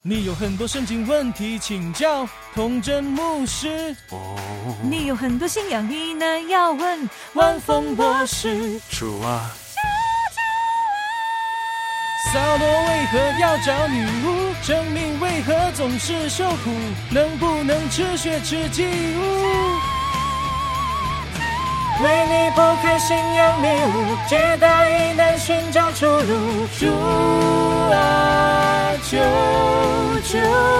你有很多圣经问题请教童真牧师。 你有很多信仰疑难要问万峰博士。主啊，扫罗为何要找女巫？生命为何总是受苦？能不能吃血吃祭物？为你剖开信仰迷雾，解答疑难寻找出路。主啊，救救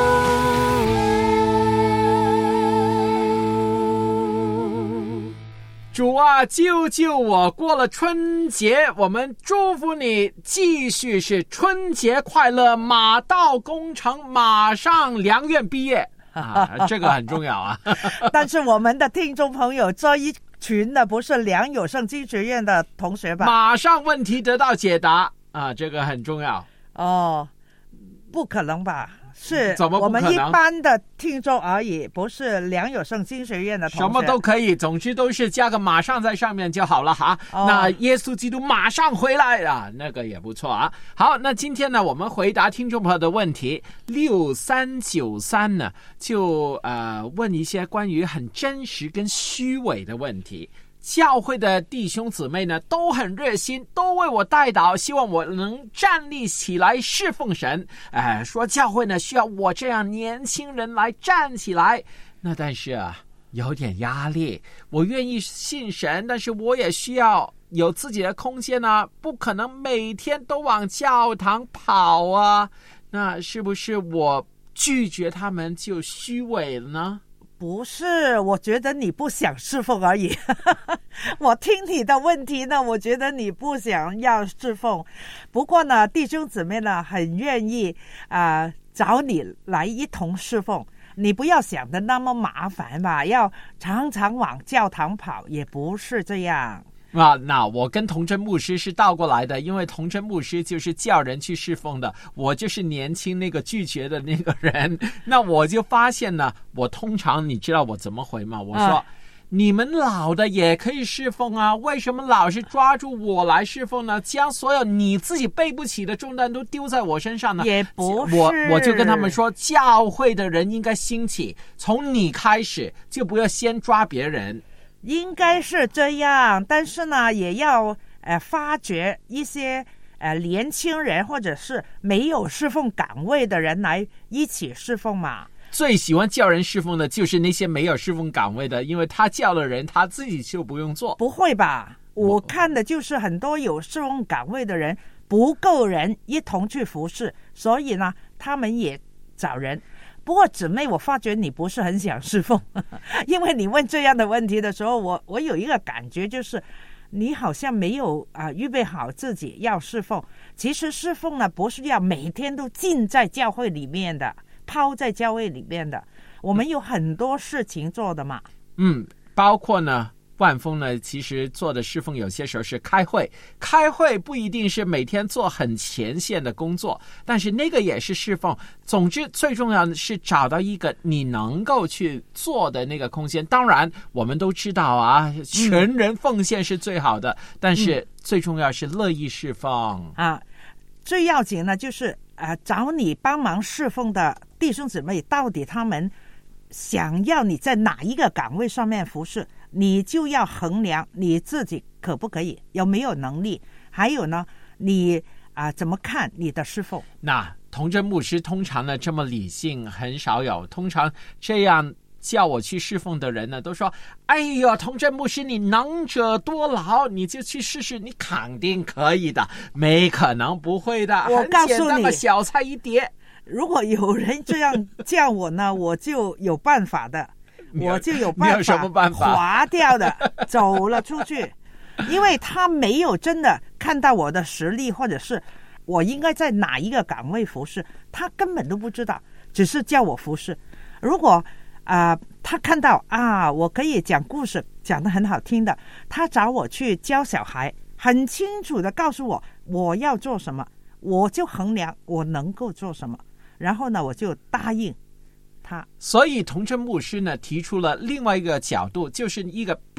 主啊，救救我！过了春节，我们祝福你继续是春节快乐，马到功成，马上良院毕业啊，这个很重要啊。 但是我们的听众朋友这一群的不是良友圣经学院的同学吧？ 马上问题得到解答啊，这个很重要。 哦，不可能吧？是怎么不可能？ 我们一般的听众而已，不是良友圣经学院的同学。 什么都可以，总之都是加个马上在上面就好了哈。那耶稣基督马上回来啊，那个也不错啊。好，那今天呢，我们回答听众朋友的问题。6393呢，就问一些关于很真实跟虚伪的问题。教会的弟兄姊妹呢都很热心，都为我代祷，希望我能站立起来侍奉神。说教会呢需要我这样年轻人来站起来。那但是啊，有点压力。我愿意信神，但是我也需要有自己的空间啊，不可能每天都往教堂跑啊。那是不是我拒绝他们就虚伪了呢？ 不是，我觉得你不想侍奉而已。我听你的问题呢，我觉得你不想要侍奉。不过呢，弟兄姊妹呢很愿意找你来一同侍奉。你不要想的那么麻烦吧，要常常往教堂跑，也不是这样。 那我跟童真牧师是倒过来的，因为童真牧师就是叫人去侍奉的，我就是年轻那个拒绝的那个人。那我就发现呢，我通常你知道我怎么回吗？我说，你们老的也可以侍奉啊，为什么老是抓住我来侍奉呢？将所有你自己背不起的重担都丢在我身上呢？ 也不是， 我就跟他们说，教会的人应该兴起，从你开始，就不要先抓别人。 应该是这样，但是呢，也要发掘一些年轻人或者是没有侍奉岗位的人来一起侍奉嘛。 最喜欢叫人侍奉的就是那些没有侍奉岗位的，因为他叫了人，他自己就不用做。 不会吧？我看的就是很多有侍奉岗位的人不够人一同去服侍，所以呢，他们也找人。不过姊妹，我发觉你不是很想侍奉，因为你问这样的问题的时候，我有一个感觉，就是你好像没有预备好自己要侍奉。其实侍奉呢，不是要每天都浸在教会里面的，泡在教会里面的，我们有很多事情做的嘛。 包括呢，万峰呢，其实做的侍奉有些时候是开会不一定是每天做很前线的工作，但是那个也是侍奉。总之最重要的是找到一个你能够去做的那个空间。当然我们都知道啊，全人奉献是最好的，但是最重要是乐意侍奉最要紧呢就是找你帮忙侍奉的弟兄姊妹，到底他们想要你在哪一个岗位上面服侍，你就要衡量你自己可不可以，有没有能力，还有呢，你怎么看你的侍奉。 那童真牧师通常呢这么理性很少有，通常这样叫我去侍奉的人呢都说，哎呦，童真牧师你能者多劳，你就去试试，你肯定可以的。没可能不会的， 我告诉你， 很简单的小菜一碟。 如果有人这样叫我呢，我就有办法的，我就有办法， 你有什么办法？ 划掉的，走了出去。因为他没有真的看到我的实力，或者是我应该在哪一个岗位服侍，他根本都不知道，只是叫我服侍。如果他看到我可以讲故事，讲得很好听的，他找我去教小孩，很清楚的告诉我要做什么，我就衡量我能够做什么，然后呢，我就答应他。 所以童真牧师呢提出了另外一个角度，就是一个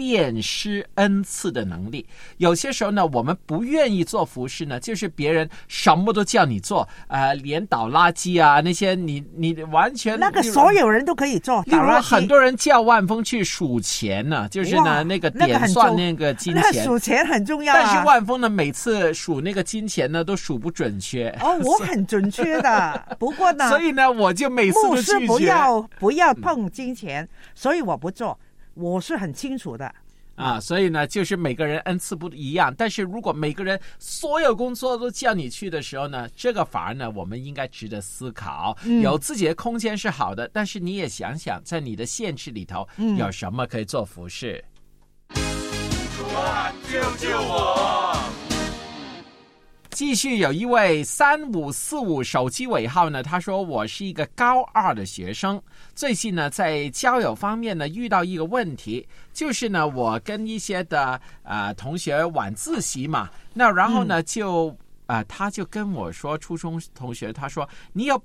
辨识恩赐的能力。有些时候呢，我们不愿意做服事呢，就是别人什么都叫你做，连倒垃圾啊那些你完全那个所有人都可以做。 例如很多人叫万峰去数钱呢，就是呢那个点算那个金钱， 那数钱很重要啊。 但是万峰呢每次数那个金钱呢都数不准确。 哦，我很准确的，不过呢， 所以呢我就每次都拒绝。 牧师不要碰金钱，所以我不做，我是很清楚的。 所以呢就是每个人恩赐不一样，但是如果每个人所有工作都叫你去的时候呢，这个反而呢我们应该值得思考。有自己的空间是好的，但是你也想想在你的限制里头有什么可以做服事。主啊，救救我！继续有一位3545手机尾号呢，他说我是一个高2的学生，最近呢在交友方面呢遇到一个问题，就是呢我跟一些的同学晚自习嘛，那然后呢他就跟我说，初中同学，他说你有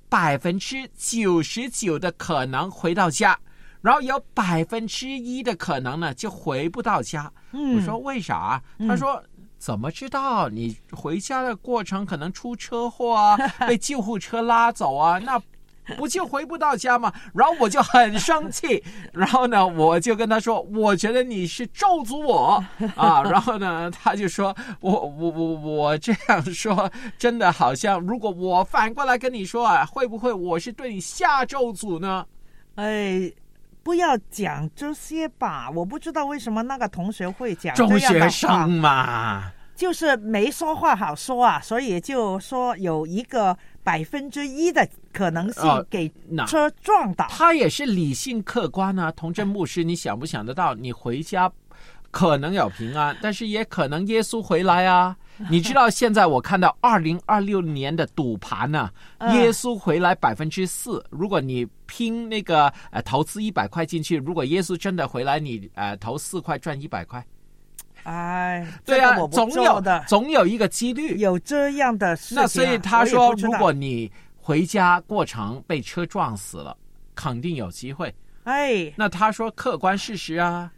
99%的可能回到家，然后有1%的可能呢就回不到家。我说为啥？他说怎么知道？你回家的过程可能出车祸啊，被救护车拉走啊，那不就回不到家吗？然后我就很生气，然后呢我就跟他说，我觉得你是咒诅我啊。然后呢他就说我这样说真的好像，如果我反过来跟你说啊，会不会我是对你下咒诅呢？ 不要讲这些吧，我不知道为什么那个同学会讲这样的话。 中学生嘛， 就是没说话好说啊，所以就说有一个1%的可能性给车撞倒。 他也是理性客观啊，童真牧师，你想不想得到，你回家可能有平安，但是也可能耶稣回来啊。你知道现在我看到2026年的赌盘呢，耶稣回来4%，如果你拼那个投资100块进去，如果耶稣真的回来，你投4块赚100块。对啊，总有一个几率有这样的事情。 那所以他说，如果你回家过程被车撞死了，肯定有机会。那他说客观事实啊。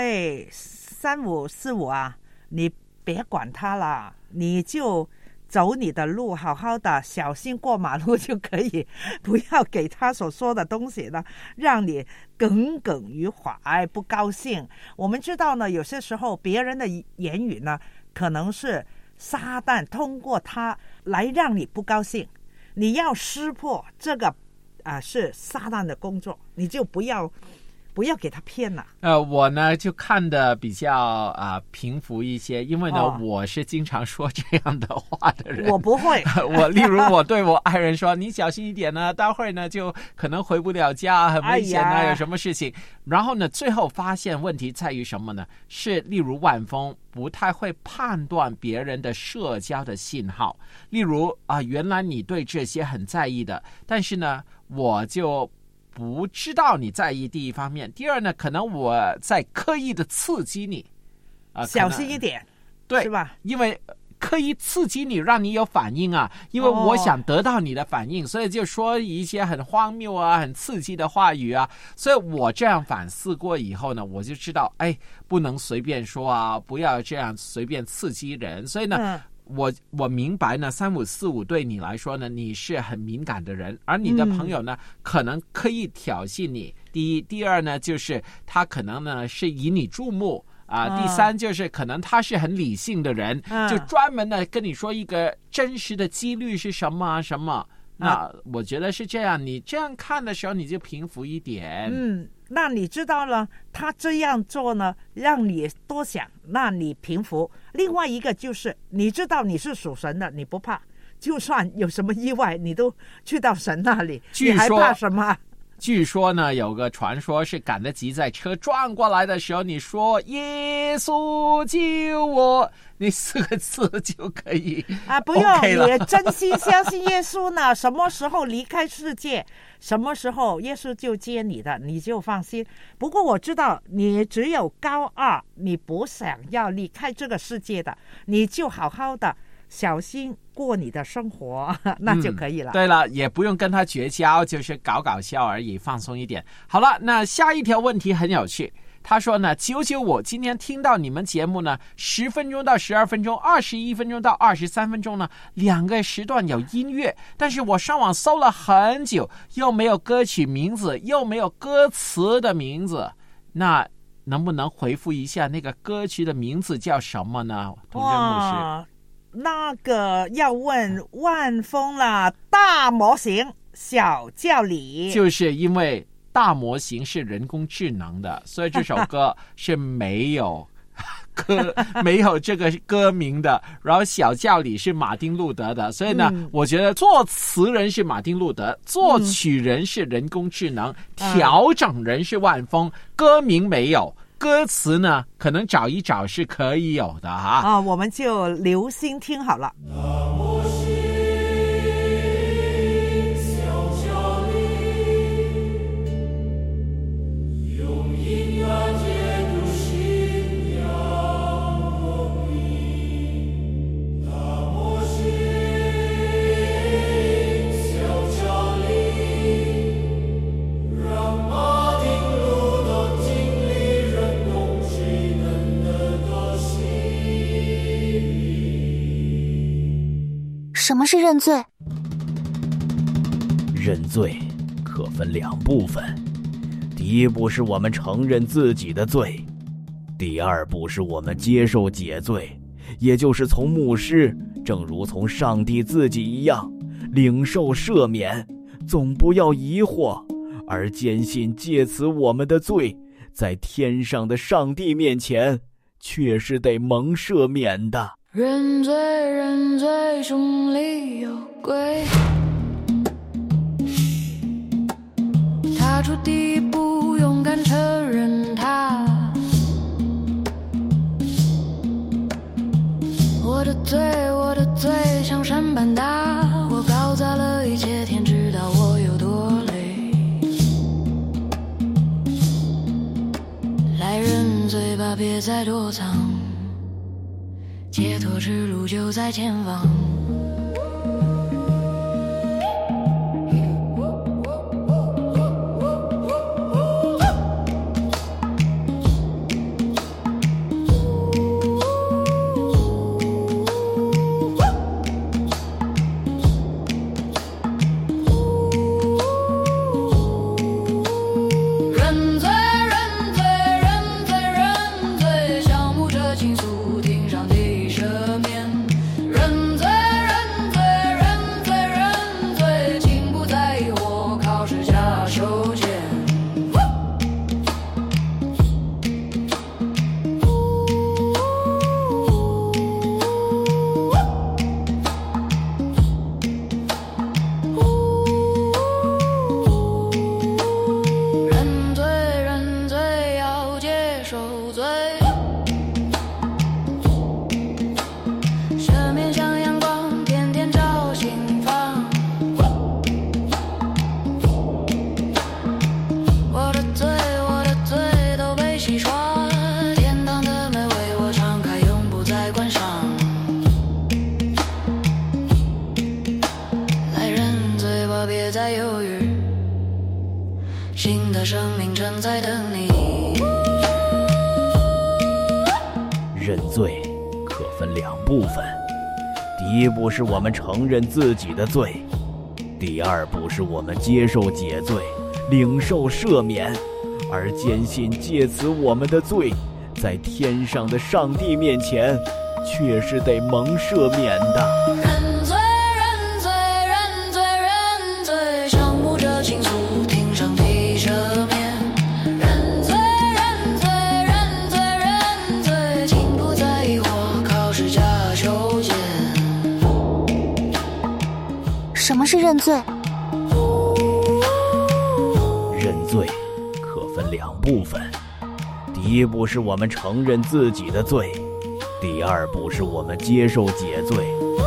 3545啊，你别管他了，你就走你的路，好好的小心过马路就可以，不要给他所说的东西呢让你耿耿于怀，不高兴。我们知道呢，有些时候别人的言语呢可能是撒旦通过他来让你不高兴，你要识破这个是撒旦的工作，你就不要给他骗了。 我呢就看的比较平伏一些，因为呢我是经常说这样的话的人。 我不会。 例如我对我爱人说，你小心一点呢，待会儿呢就可能回不了家，很危险啊，有什么事情。然后呢最后发现问题在于什么呢？是例如万峰不太会判断别人的社交的信号。例如原来你对这些很在意的，但是呢我就不知道你在意，第一方面。第二呢，可能我在刻意的刺激你小心一点， 对， 是吧？ 因为刻意刺激你，让你有反应啊，因为我想得到你的反应，所以就说一些很荒谬啊很刺激的话语啊。所以我这样反思过以后呢，我就知道不能随便说啊，不要这样随便刺激人。所以呢我明白呢，3545对你来说呢，你是很敏感的人，而你的朋友呢，可能刻意挑衅你。第一，第二呢，就是他可能呢是引你注目第三就是可能他是很理性的人，就专门的跟你说一个真实的几率是什么什么。那我觉得是这样，你这样看的时候你就平复一点。 那你知道了，他这样做呢，让你多想，那你平复。另外一个就是你知道你是属神的，你不怕，就算有什么意外，你都去到神那里，你还怕什么？ 据说呢，有个传说是赶得及在车撞过来的时候，你说耶稣救我，那4个字就可以不用你真心相信耶稣呢，什么时候离开世界，什么时候耶稣就接你的，你就放心。不过我知道你只有高2，你不想要离开这个世界的，你就好好的小心过你的生活，那就可以了。 对了，也不用跟他绝交，就是搞搞笑而已，放松一点。好了，那下一条问题很有趣。 他说呢，995今天听到你们节目呢10分钟到12分钟，21分钟到23分钟呢，2个时段有音乐，但是我上网搜了很久，又没有歌曲名字，又没有歌词的名字，那能不能回复一下那个歌曲的名字叫什么呢？童真牧师， 那个要问万峰啦，大模型小教理， 就是因为大模型是人工智能的，所以这首歌是没有这个歌名的，然后小教理是马丁路德的，所以呢，我觉得作词人是马丁路德，作曲人是人工智能，调整人是万峰，歌名没有，歌词呢可能找一找是可以有的哈。 我们就留心听好了。 什么是认罪？ 认罪可分2部分，第一步是我们承认自己的罪，第二步是我们接受解罪，也就是从牧师，正如从上帝自己一样，领受赦免，总不要疑惑，而坚信借此我们的罪，在天上的上帝面前，却是得蒙赦免的。 认罪认罪，众里有归，踏出第一步，勇敢承认它。我的罪像山般大，我搞砸了一切，天知道我有多累。来认罪吧，别再躲藏，解脱之路就在前方。 认罪可分2部分，第一步是我们承认自己的罪，第二步是我们接受解罪，领受赦免，而坚信借此我们的罪，在天上的上帝面前，却是得蒙赦免的。 认罪认罪认罪认罪，向牧者倾诉，听上帝赦免。认罪认罪认罪认罪，请不在意或靠十架求见。 什么是认罪？ 认罪可分2部分，第一步是我们承认自己的罪，第二步是我们接受解罪。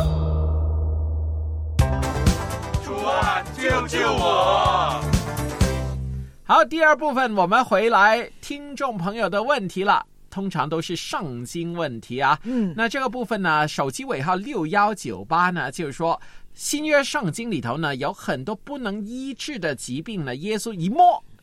主啊，救救我！ 好，第二部分我们回来听众朋友的问题了，通常都是圣经问题啊。那这个部分呢，手机尾号6198呢，就是说新约圣经里头呢，有很多不能医治的疾病呢，耶稣一摸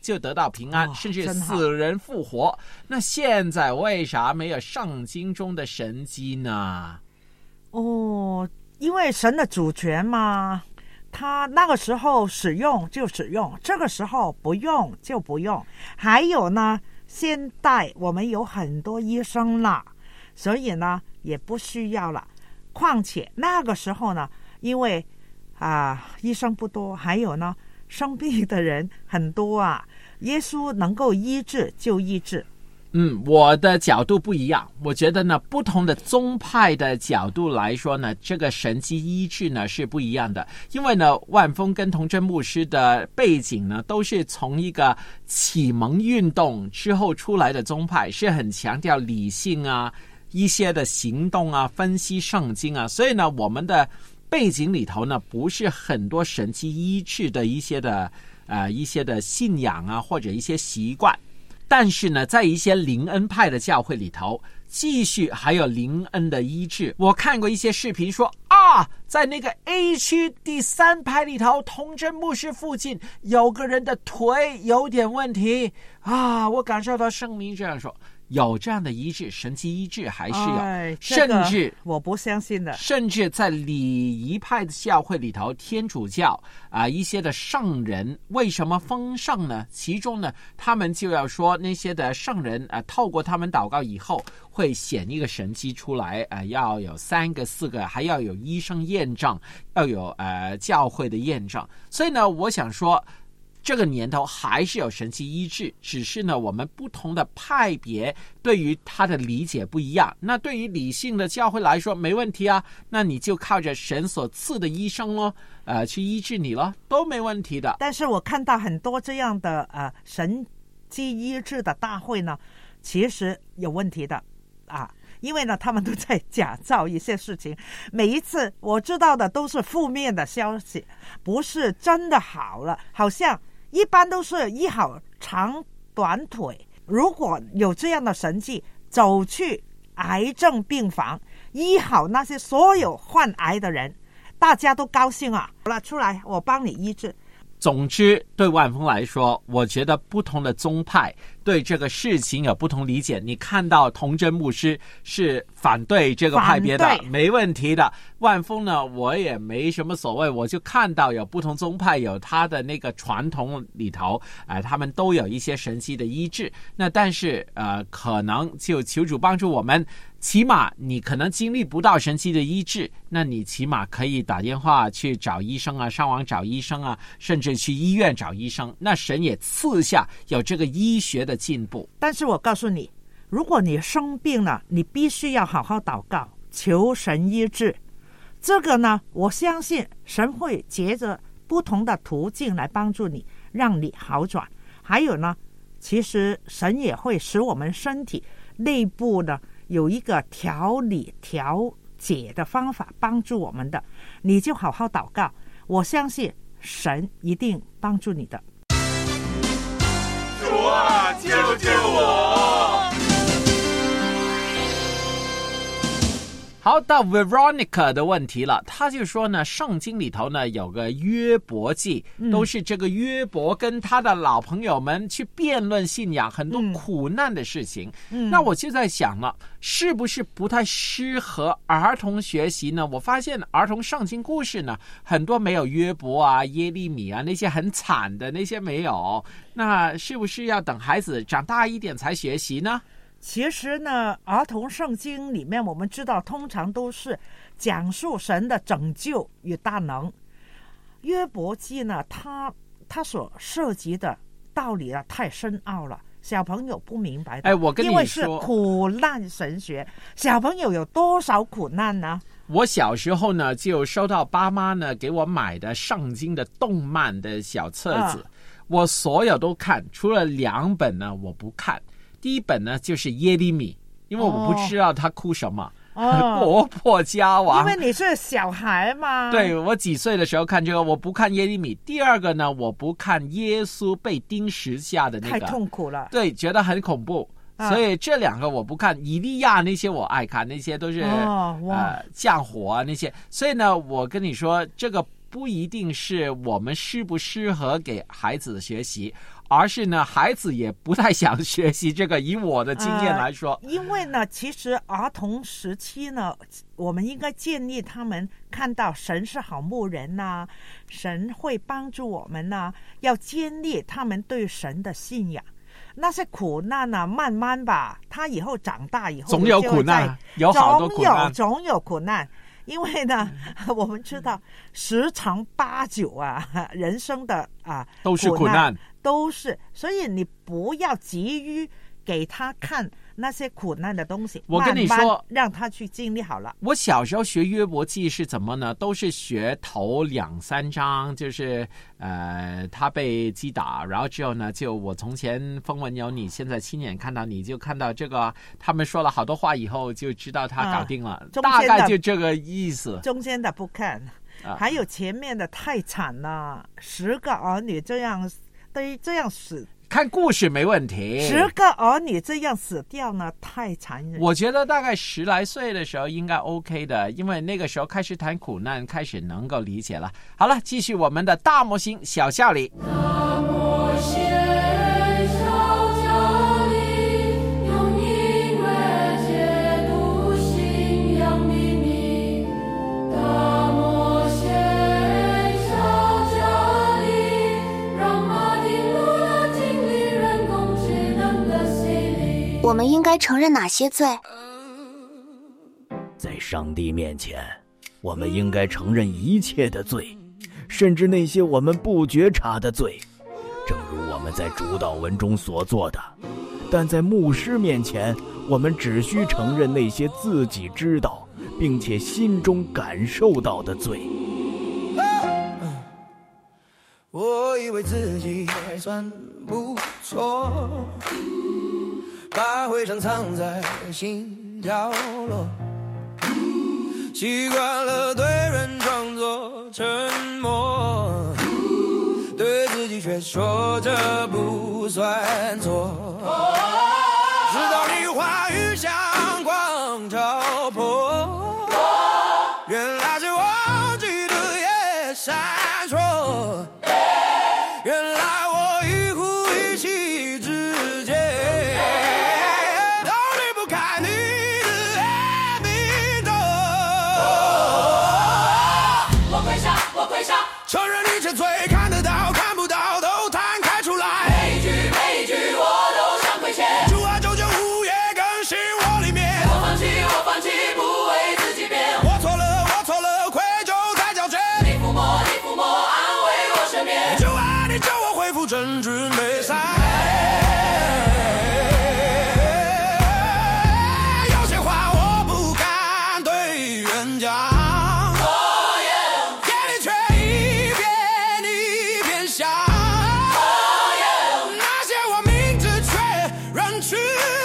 就得到平安，甚至真好死人复活。那现在为啥没有圣经中的神迹呢？ 因为神的主权嘛，他那个时候使用就使用，这个时候不用就不用。还有呢，现在我们有很多医生了，所以呢也不需要了。况且那个时候呢，因为医生不多，还有呢生病的人很多啊，耶稣能够医治就医治。 我的角度不一样，我觉得呢，不同的宗派的角度来说呢，这个神迹医治呢是不一样的。因为呢，万峰跟童真牧师的背景呢，都是从一个启蒙运动之后出来的宗派，是很强调理性啊，一些的行动啊，分析圣经啊，所以呢，我们的背景里头呢，不是很多神迹医治的一些的信仰啊，或者一些习惯。但是呢，在一些灵恩派的教会里头，继续还有灵恩的医治。我看过一些视频说在那个 A 区第3排里头，童真牧师附近有个人的腿有点问题我感受到圣灵这样说。有这样的医治，神迹医治还是有，甚至我不相信的。 甚至在礼仪派的教会里头，天主教一些的圣人为什么丰盛呢？其中呢，他们就要说那些的圣人透过他们祷告以后，会显一个神迹出来要有3个4个，还要有医生验证，要有教会的验证。所以呢，我想说，这个年头还是有神迹医治，只是呢，我们不同的派别对于他的理解不一样。那对于理性的教会来说，没问题啊，那你就靠着神所赐的医生去医治你了，都没问题的。 但是我看到很多这样的神迹医治的大会呢，其实有问题的因为呢，他们都在假造一些事情，每一次我知道的都是负面的消息，不是真的好了，好像一般都是医好长短腿。如果有这样的神迹，走去癌症病房，医好那些所有患癌的人，大家都高兴好了，出来我帮你医治。 总之，对万峰来说，我觉得不同的宗派对这个事情有不同理解。你看到童真牧师是反对这个派别的，没问题的。万峰呢，我也没什么所谓，我就看到有不同宗派有他的那个传统里头，他们都有一些神迹的医治。那但是可能就求主帮助我们。起码你可能经历不到神迹的医治，那你起码可以打电话去找医生上网找医生甚至去医院找医生，那神也赐下有这个医学的进步。 但是我告诉你，如果你生病了，你必须要好好祷告，求神医治。这个呢，我相信神会借着不同的途径来帮助你，让你好转。还有呢，其实神也会使我们身体内部呢有一个调理调解的方法帮助我们的，你就好好祷告，我相信神一定帮助你的。 主啊，救救我！ 好，到 Veronica 的问题了，他就说呢，圣经里头呢有个约伯记，都是这个约伯跟他的老朋友们去辩论信仰，很多苦难的事情。那我就在想了，是不是不太适合儿童学习呢？我发现儿童圣经故事呢，很多没有约伯耶利米那些很惨的那些没有，那是不是要等孩子长大一点才学习呢？ 其实呢，儿童圣经里面我们知道通常都是讲述神的拯救与大能。约伯记呢，他所涉及的道理太深奥了，小朋友不明白的。 我跟你说， 因为是苦难神学，小朋友有多少苦难呢？ 我小时候呢，就收到爸妈呢给我买的圣经的动漫的小册子，我所有都看，除了2本呢我不看。第一本呢就是耶利米，因为我不知道他哭什么，国破家亡。 因为你是小孩嘛。 对，我几岁的时候看这个，我不看耶利米。第二个呢，我不看耶稣被钉十架的那个， 太痛苦了。 对，觉得很恐怖。所以这2个我不看。以利亚那些我爱看，那些都是降火那些。所以呢，我跟你说，这个不一定是我们适不适合给孩子的学习，而是呢孩子也不太想学习这个。以我的经验来说， 因为呢其实儿童时期呢，我们应该建议他们看到神是好牧人啊，神会帮助我们啊，要建立他们对神的信仰。那些苦难啊，慢慢吧，他以后长大以后总有苦难，有好多苦难， 总有苦难。因为呢，我们知道10常8九啊，人生的都是苦难， 都是。所以你不要急于给他看那些苦难的东西， 我跟你说， 慢慢让他去经历好了。 我小时候学约伯记是怎么呢？都是学头2、3章，就是他被击打，然后之后呢，就我从前风闻有你，现在亲眼看到你，就看到这个他们说了好多话以后，就知道他搞定了，大概就这个意思。 中间的不看，还有前面的太惨了，10个儿女这样死。 看故事没问题 ，10个儿女这样死掉呢，太残忍。 我觉得大概10来岁的时候应该 OK 的，因为那个时候开始谈苦难，开始能够理解了。好了，继续我们的大模型小夏里。 大模型小夏里，用音乐解读信仰秘密。大模型小夏里，让马丁路德经历人工智能的洗礼。 我们应该承认哪些罪？ 在上帝面前，我们应该承认一切的罪，甚至那些我们不觉察的罪，正如我们在主祷文中所做的。但在牧师面前，我们只需承认那些自己知道并且心中感受到的罪。 我以为自己还算不错，把回声藏在心角落，习惯了对人装作沉默，对自己却说这不算错。直到你话语像光照破，原来是忘记的也闪烁，原来我一呼一吸之间都离不开你的名字。 我跪下，我跪下， 承认一切罪，看得到看不到都摊开出来， 每一句我都想亏欠。 主啊，救救午夜更新我里面， 我放弃，不为自己变。 我错了，愧疚在交接。 你抚摸，安慰我身边。 主啊，你救我恢复真挚美善。有些话我不敢对人讲，眼里却一遍一遍想，那些我明知却仍去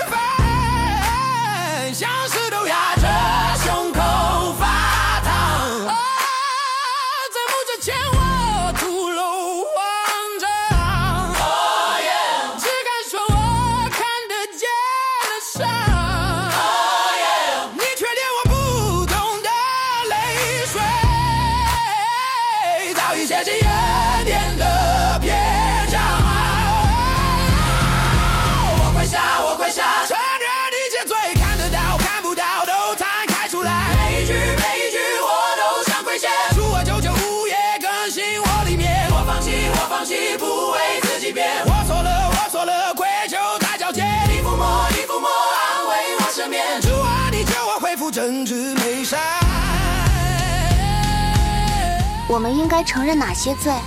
犯，像石头压着胸口发烫。在墓之前我吐露慌张，只敢说我看得见的伤，你却连我不懂的泪水早已写进恩典的篇章。我跪下，承认一切罪，看得到看不到都摊开出来，每一句我都想亏欠。主啊，救救午夜更新我里面，我放弃，不为自己变。我错了，愧疚在交接。你抚摸，安慰我身边。主啊，你救我恢复真挚美善。 我们应该承认哪些罪？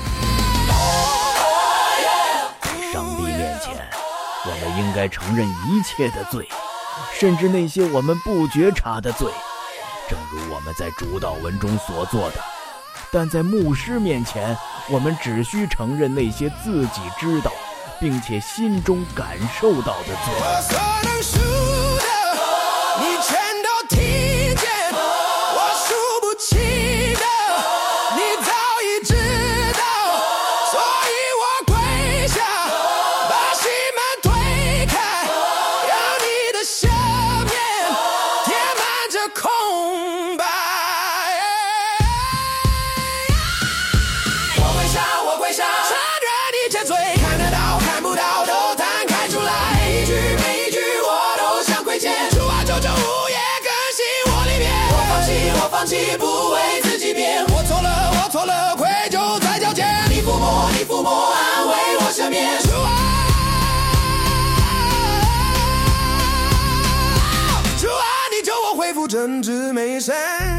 在上帝面前，我们应该承认一切的罪，甚至那些我们不觉察的罪，正如我们在主祷文中所做的。但在牧师面前，我们只需承认那些自己知道并且心中感受到的罪。 我所能数的，你全都听见；我数不清的，你早已知道。所以我跪下，把心门推开，让你的赦免填满这空白。 面。 主啊，你救我恢复真挚美善。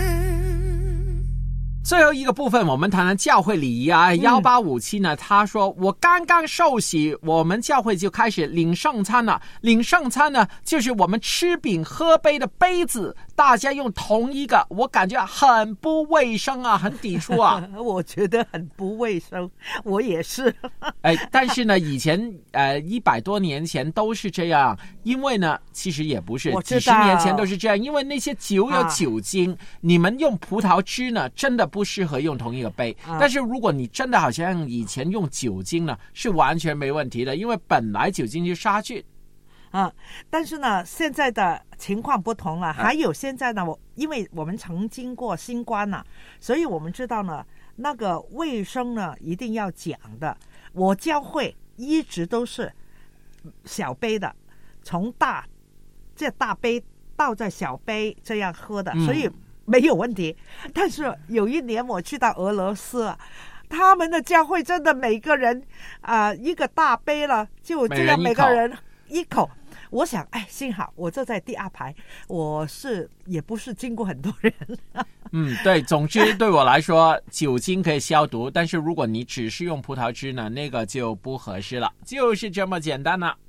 最后一个部分，我们谈谈教会礼仪啊。1857呢，他说我刚刚受洗，我们教会就开始领圣餐了。领圣餐呢，就是我们吃饼喝杯的杯子，大家用同一个，我感觉很不卫生啊，很抵触啊。 我觉得很不卫生，我也是。 但是呢，以前100多年前都是这样，因为呢，其实也不是，几十年前都是这样，因为那些酒有酒精，你们用葡萄汁呢，真的不适合用同一个杯。但是如果你真的好像以前用酒精呢，是完全没问题的，因为本来酒精就杀菌。 但是呢，现在的情况不同了。还有现在呢，因为我们曾经过新冠了，所以我们知道呢，那个卫生呢一定要讲的。我教会一直都是小杯的，从大杯倒在小杯这样喝的，所以没有问题。但是有一年我去到俄罗斯，他们的教会真的每个人一个大杯了，就这样每个人一口。我想，幸好我坐在第二排，也不是经过很多人。 对，总之对我来说，酒精可以消毒，但是如果你只是用葡萄汁呢，那个就不合适了，就是这么简单了。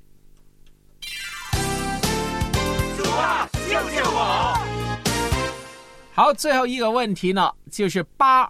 主啊，救救我！好，最后一个问题呢，就是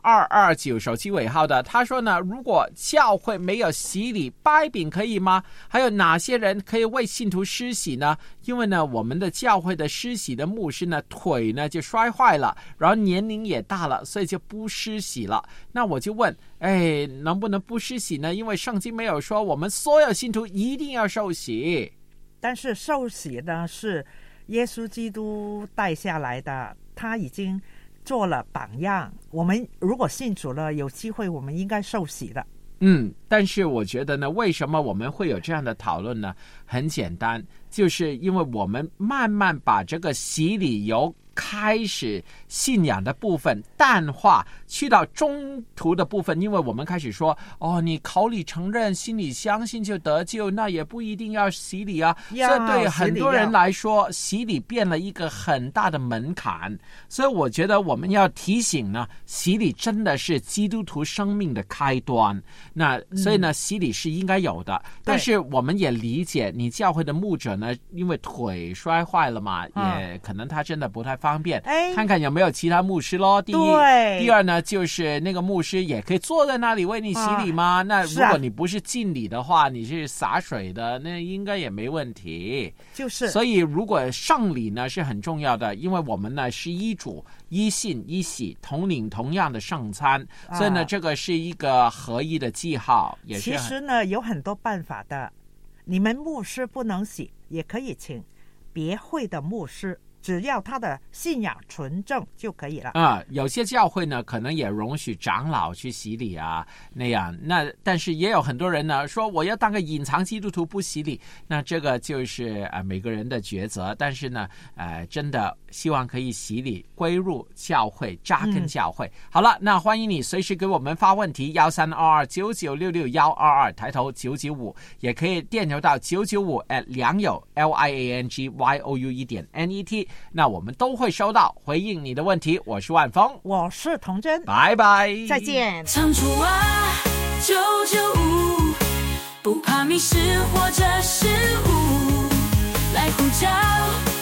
8229手机尾号的，他说呢，如果教会没有洗礼，掰饼可以吗？还有哪些人可以为信徒施洗呢？因为呢，我们的教会的施洗的牧师呢，腿呢就摔坏了，然后年龄也大了，所以就不施洗了。那我就问，能不能不施洗呢？因为圣经没有说我们所有信徒一定要受洗。 但是受洗呢，是耶稣基督带下来的，他已经做了榜样。我们如果信主了，有机会我们应该受洗的。 但是我觉得呢，为什么我们会有这样的讨论呢？很简单，就是因为我们慢慢把这个洗礼由开始信仰的部分淡化，去到中途的部分，因为我们开始说，你口里承认，心里相信就得救，那也不一定要洗礼啊。所以对很多人来说，洗礼变了一个很大的门槛。所以我觉得我们要提醒呢，洗礼真的是基督徒生命的开端。那所以呢，洗礼是应该有的，但是我们也理解你教会的牧者呢，因为腿摔坏了嘛，也可能他真的不太方便，看看有没有其他牧师咯。第二呢，就是那个牧师也可以坐在那里为你洗礼吗？那如果你不是敬礼的话，你是洒水的，那应该也没问题。所以如果圣礼呢是很重要的，因为我们呢是一主、一信、一洗，同领同样的圣餐，所以呢这个是一个合一的记号。也是其实呢有很多办法的，你们牧师不能洗，也可以请别会的牧师，只要他的信仰纯正就可以了。 有些教会呢可能也容许长老去洗礼啊，那样。那但是也有很多人呢说我要当个隐藏基督徒不洗礼，那这个就是每个人的抉择。但是呢真的希望可以洗礼，归入教会，扎根教会。好了，那欢迎你随时给我们发问题，132299662122，抬头995，也可以电邮到995@良友LIANGYOU.net，那我们都会收到回应你的问题。我是万峰， 我是童真， 拜拜， 再见。 唱出啊995，不怕迷失或者失误，来呼叫